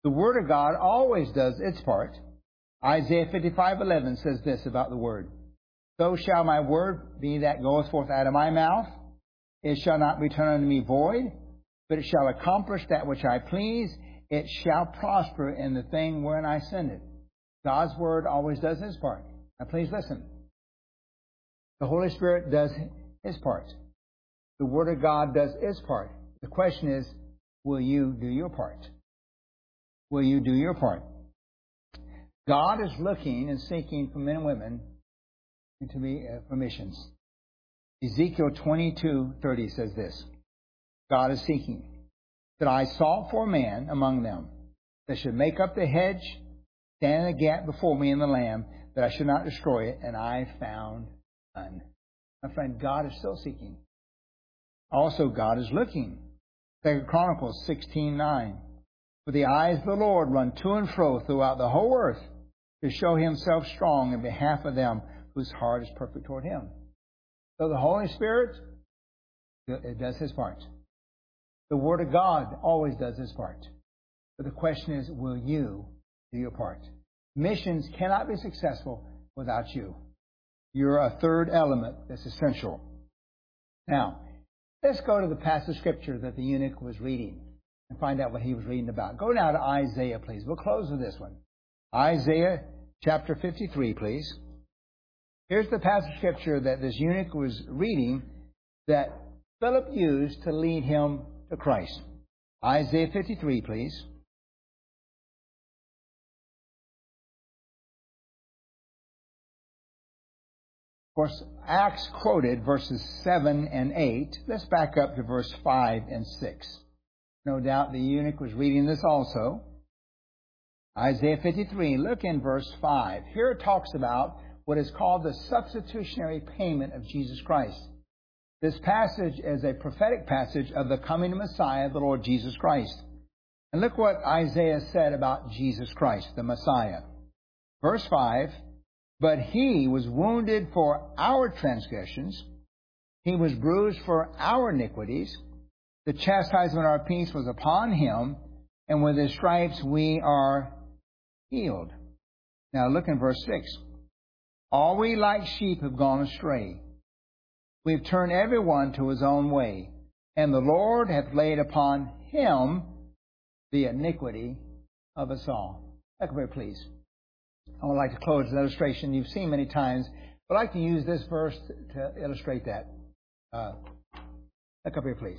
The Word of God always does its part. Isaiah fifty-five eleven says this about the Word. So shall my word be that goeth forth out of my mouth. It shall not return unto me void, but it shall accomplish that which I please. It shall prosper in the thing wherein I send it. God's Word always does His part. Now please listen. The Holy Spirit does His part. The Word of God does its part. The question is, will you do your part? Will you do your part? God is looking and seeking for men and women to be uh, for missions. Ezekiel twenty-two thirty says this. God is seeking that I sought for a man among them that should make up the hedge, stand in the gap before me in the land, that I should not destroy it, and I found none. My friend, God is still seeking. Also, God is looking. Second Chronicles sixteen nine. For the eyes of the Lord run to and fro throughout the whole earth to show Himself strong in behalf of them whose heart is perfect toward Him. So the Holy Spirit, it does His part. The Word of God always does His part. But the question is, will you do your part? Missions cannot be successful without you. You're a third element that's essential. Now, let's go to the passage of Scripture that the eunuch was reading and find out what he was reading about. Go now to Isaiah, please. We'll close with this one. Isaiah chapter fifty-three, please. Here's the passage of Scripture that this eunuch was reading that Philip used to lead him to Christ. Isaiah fifty-three, please. Of course, Acts quoted verses seven and eight. Let's back up to verse five and six. No doubt the eunuch was reading this also. Isaiah fifty-three, look in verse five. Here it talks about what is called the substitutionary payment of Jesus Christ. This passage is a prophetic passage of the coming Messiah, the Lord Jesus Christ. And look what Isaiah said about Jesus Christ, the Messiah. Verse five, but He was wounded for our transgressions. He was bruised for our iniquities. The chastisement of our peace was upon Him, and with His stripes we are healed. Now look in verse six. All we like sheep have gone astray. We've turned everyone to his own way, and the Lord hath laid upon Him the iniquity of us all. Look over here, please. I would like to close the illustration you've seen many times, but I'd like to use this verse to illustrate that. Uh, look up here, please.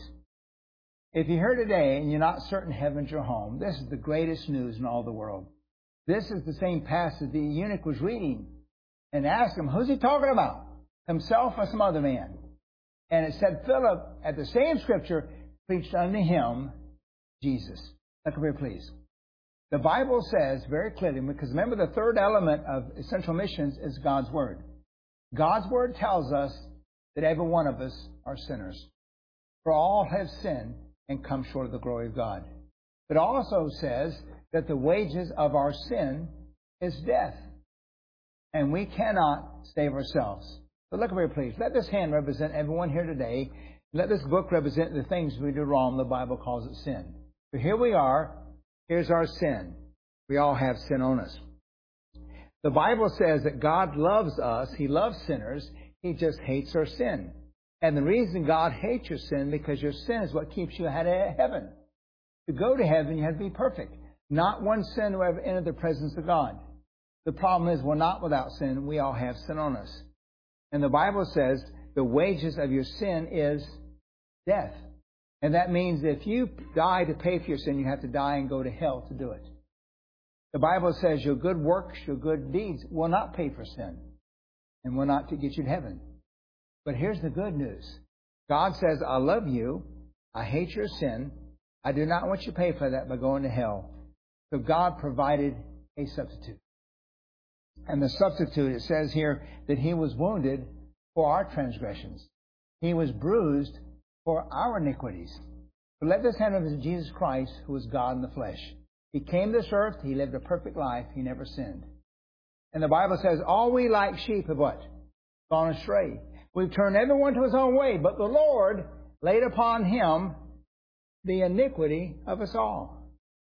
If you're here today and you're not certain heaven's your home, this is the greatest news in all the world. This is the same passage the eunuch was reading and asked him, who's he talking about? Himself or some other man? And it said Philip, at the same Scripture, preached unto him Jesus. Look up here, please. The Bible says very clearly, because remember the third element of essential missions is God's Word. God's Word tells us that every one of us are sinners. For all have sinned and come short of the glory of God. It also says that the wages of our sin is death. And we cannot save ourselves. But look over here, please. Let this hand represent everyone here today. Let this book represent the things we do wrong. The Bible calls it sin. So here we are. Here's our sin. We all have sin on us. The Bible says that God loves us. He loves sinners. He just hates our sin. And the reason God hates your sin, because your sin is what keeps you out of heaven. To go to heaven, you have to be perfect. Not one sin will ever enter the presence of God. The problem is we're not without sin. We all have sin on us. And the Bible says the wages of your sin is death. And that means if you die to pay for your sin, you have to die and go to hell to do it. The Bible says your good works, your good deeds will not pay for sin and will not to get you to heaven. But here's the good news. God says, I love you. I hate your sin. I do not want you to pay for that by going to hell. So God provided a substitute. And the substitute, it says here that He was wounded for our transgressions. He was bruised for our iniquities. But let this hand of Jesus Christ, who is God in the flesh. He came to this earth. He lived a perfect life. He never sinned. And the Bible says, all we like sheep have what? Gone astray. We've turned everyone to his own way, but the Lord laid upon Him the iniquity of us all.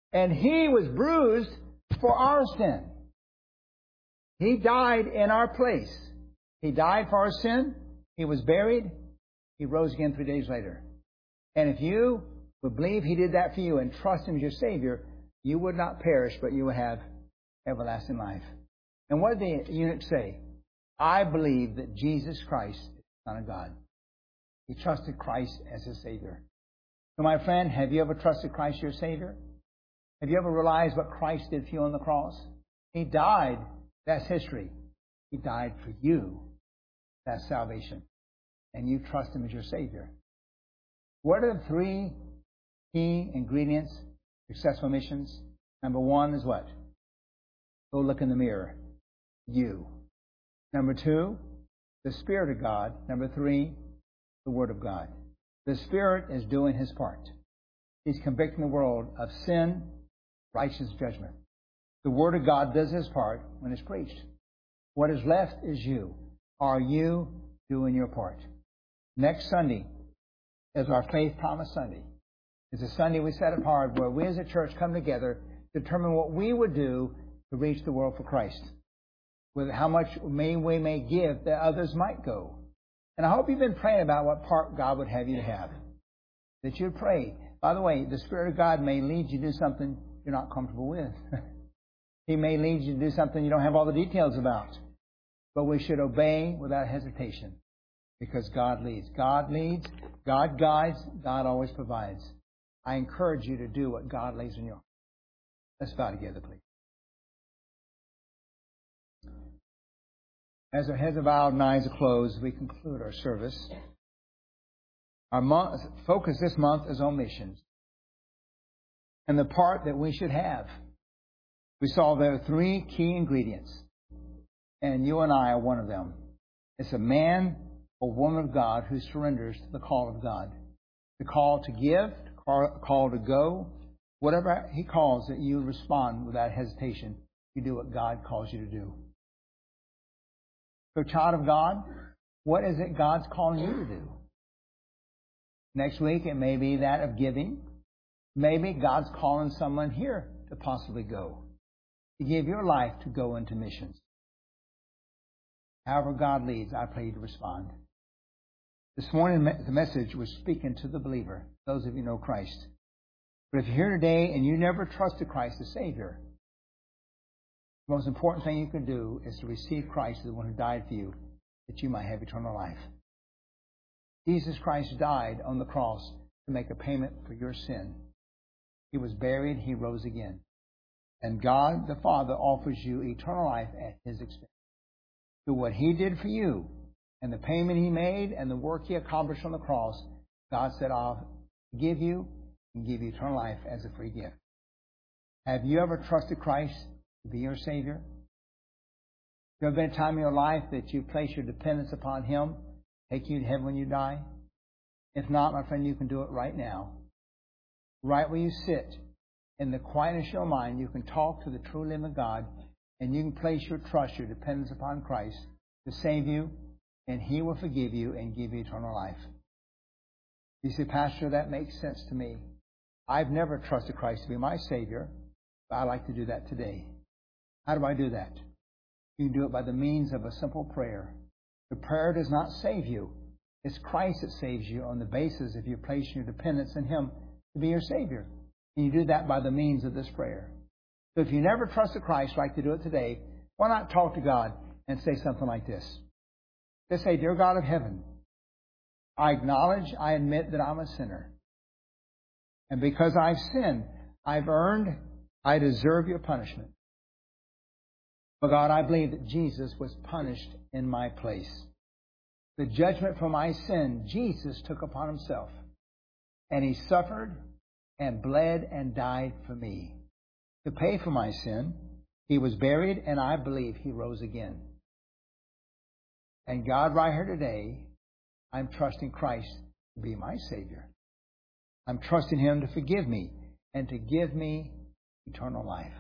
And He was bruised for our sin. He died in our place. He died for our sin. He was buried. He rose again three days later. And if you would believe He did that for you and trust Him as your Savior, you would not perish, but you would have everlasting life. And what did the eunuch say? I believe that Jesus Christ is the Son of God. He trusted Christ as his Savior. So my friend, have you ever trusted Christ as your Savior? Have you ever realized what Christ did for you on the cross? He died. That's history. He died for you. That's salvation. And you trust Him as your Savior. What are the three key ingredients to successful missions? Number one is what? Go look in the mirror. You. Number two, the Spirit of God. Number three, the Word of God. The Spirit is doing His part. He's convicting the world of sin, righteous judgment. The Word of God does His part when it's preached. What is left is you. Are you doing your part? Next Sunday is our Faith Promise Sunday. It's a Sunday we set apart where we as a church come together to determine what we would do to reach the world for Christ. With how much may we may give that others might go. And I hope you've been praying about what part God would have you to have. That you'd pray. By the way, the Spirit of God may lead you to do something you're not comfortable with. He may lead you to do something you don't have all the details about. But we should obey without hesitation. Because God leads. God leads. God guides. God always provides. I encourage you to do what God lays in your heart. Let's bow together, please. As our heads are bowed and eyes are closed, we conclude our service. Our month, focus this month is on missions and the part that we should have. We saw there are three key ingredients, and you and I are one of them. It's a man or woman of God who surrenders to the call of God. The call to give, the call to go, whatever He calls that you respond without hesitation. You do what God calls you to do. So, child of God, what is it God's calling you to do? Next week, it may be that of giving. Maybe God's calling someone here to possibly go, to give your life to go into missions. However God leads, I pray you to respond. This morning, the message was speaking to the believer, those of you who know Christ. But if you're here today and you never trusted Christ as Savior, the most important thing you can do is to receive Christ as the one who died for you, that you might have eternal life. Jesus Christ died on the cross to make a payment for your sin. He was buried, He rose again. And God the Father offers you eternal life at His expense. Through what He did for you, and the payment He made, and the work He accomplished on the cross, God said, I'll give you and give you eternal life as a free gift. Have you ever trusted Christ to be your Savior? There have been a time in your life that you place your dependence upon Him, take you to heaven when you die? If not, my friend, you can do it right now. Right where you sit, in the quietness of your mind, you can talk to the true living God, and you can place your trust, your dependence upon Christ to save you, and He will forgive you and give you eternal life. You say, Pastor, that makes sense to me. I've never trusted Christ to be my Savior, but I'd like to do that today. How do I do that? You can do it by the means of a simple prayer. The prayer does not save you. It's Christ that saves you on the basis of you placing your dependence in Him to be your Savior. And you do that by the means of this prayer. So if you never trusted Christ, like to do it today, why not talk to God and say something like this? Just say, Dear God of heaven, I acknowledge, I admit that I'm a sinner. And because I've sinned, I've earned, I deserve your punishment. But God, I believe that Jesus was punished in my place. The judgment for my sin, Jesus took upon Himself. And He suffered and bled and died for me. To pay for my sin, He was buried, and I believe He rose again. And God, right here today, I'm trusting Christ to be my Savior. I'm trusting Him to forgive me and to give me eternal life.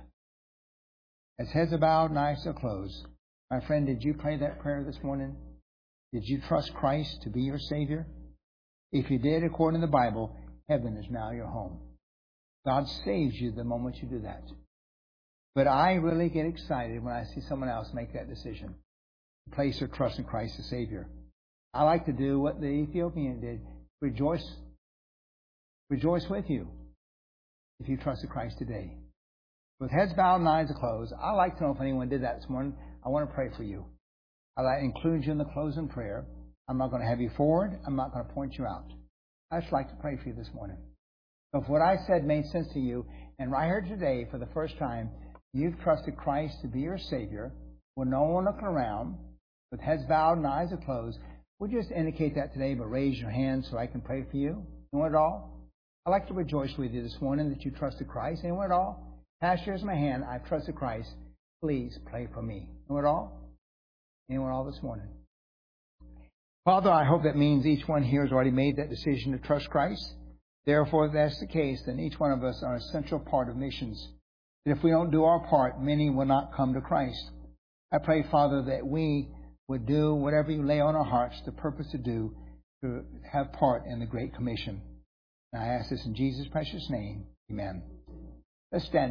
As heads are bowed and eyes are closed, my friend, did you pray that prayer this morning? Did you trust Christ to be your Savior? If you did, according to the Bible, heaven is now your home. God saves you the moment you do that. But I really get excited when I see someone else make that decision, place their trust in Christ as Savior. I like to do what the Ethiopian did, rejoice, rejoice with you if you trusted Christ today. With heads bowed and eyes closed, I'd like to know if anyone did that this morning. I want to pray for you. I'd like to include you in the closing prayer. I'm not going to have you forward. I'm not going to point you out. I'd just like to pray for you this morning. So if what I said made sense to you, and right here today, for the first time, you've trusted Christ to be your Savior, with no one looking around, with heads bowed and eyes closed, would you just indicate that today, but raise your hand so I can pray for you? Anyone at all? I'd like to rejoice with you this morning that you trusted Christ. Anyone at all? Pastor, here's my hand. I've trusted Christ. Please pray for me. Anyone at all? Anyone at all this morning? Father, I hope that means each one here has already made that decision to trust Christ. Therefore, if that's the case, then each one of us are an essential part of missions. And if we don't do our part, many will not come to Christ. I pray, Father, that we would do whatever you lay on our hearts, the purpose to do, to have part in the Great Commission. And I ask this in Jesus' precious name. Amen. Let's stand.